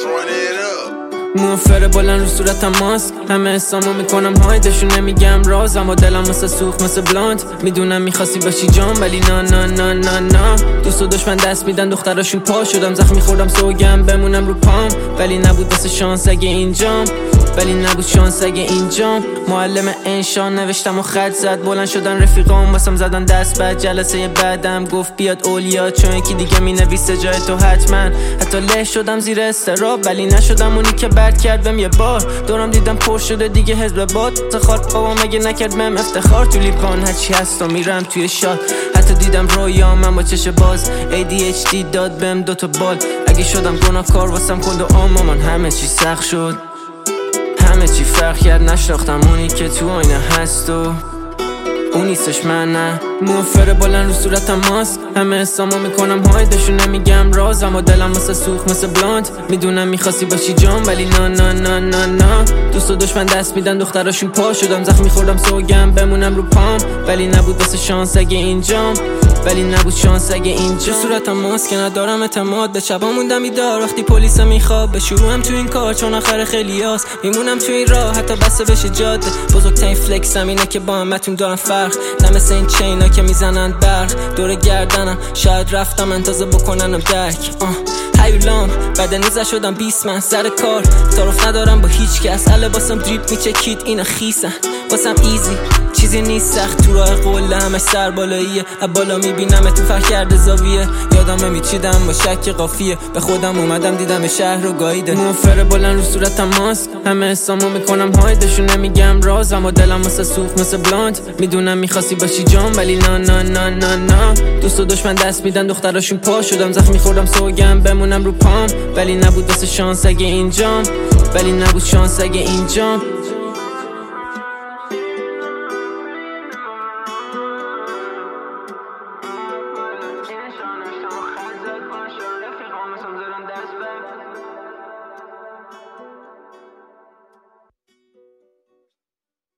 موفر بلند رو صورتم ماسک، همه حسامو میکنم هایدشون نمیگم راز، اما دلم مثل سوخت مثل بلانت. میدونم میخواستی باشی جام ولی نه نه نه نه نه. دوست و دشمن دست میدن دختراشون پا شدم، زخمی خوردم سوگم بمونم رو پام، ولی نبود دست شانس اگه اینجام، ولی نبود شانس اگه اینجام. معلم انشان نوشتم و خط زد، بلند شدن رفیقام واسم زدن دست بعد. جلسه بعدم گفت بیاد اولیا، چون یکی دیگه مینویسه جای تو حتما. حتی له شدم زیر استراب ولی نشدم اونی که بد کرد بهم یه بار. دورم دیدم پر شده دیگه حزب باد، تخار بابا مگه نکرد بهم افتخار. تو لیبان هرچی هست و میرم توی شاد، حتی دیدم رویا من با چش باز. ADHD داد بهم دوتا بال، اگه شدم گناهکار واسم کند و مامان. همه چی سخت شد، همه چی فرق کرد، نشناختم اونی که تو آینه هست و اون نیستش من. نه موفر بلند رو صورتم ماسک، همه حسامو میکنم هایدشون نمیگم راز، اما دلم مثل سوخت مثل بلانت. میدونم میخواستی باشی جام ولی نه نه نه نه نه. دوست و دشمن دست میدن دختراشون پا شدم، زخمی خوردم سوگم بمونم رو پام، ولی نبود دست شانس اگه اینجام، ولی نبود شانس اگه اینجا. صورتم ماسک ندارم اعتماد، به شبا موندم بیدار وقتی پلیس میخواد. به شروعم تو این کار چون آخر خیلیاست، میمونم تو این راه حتی بسته بشه جاده. بزرگترین فلکسم اینه که با همتون دارم فرق، نه مثل این چینا که میزنن برق دور گردنم. شاید رفتم انتظار بکننم درک هیولام بدنیزه شدم 20 من سر کار. تعارف ندارم با هیچ کس، لباسم دریپ میچکید اینا خیسن واسم ایزی، چیزی نیست سخت. تو راه قله همش سر بالاییه، بالا میبینم تو فرق کرده زاویه. یادم میچیدم با شک قافیه، به خودم اومدم دیدم شهر رو گاییده. موفر بلند رو صورتم ماسک، همه حسامو میکنم هایدشون نمیگم راز، اما دلم مثل سوخت مثل بلانت. میدونم میخواستی باشی جام ولی نه نه نه نه نه. دوست و دشمن دست میدن دختراشون پا شدم، زخمی خوردم سوگم بمونم رو پام، ولی نبود دست شانس اگه اینجام، ولی نبود شانس اگه اینجام.